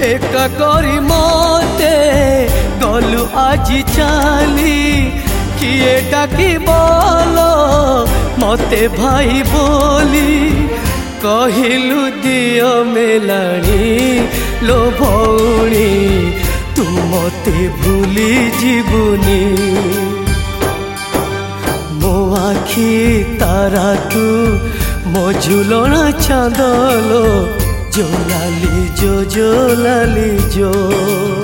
एका करी मते गलु आज चाली किए डाकी बोलो मते भाई बोली कहिलु दियो मेलाणी लो भौणी तू मते भूली जीवनी मो आखी तारा तू मो झुलना चांदलो जो लाली जो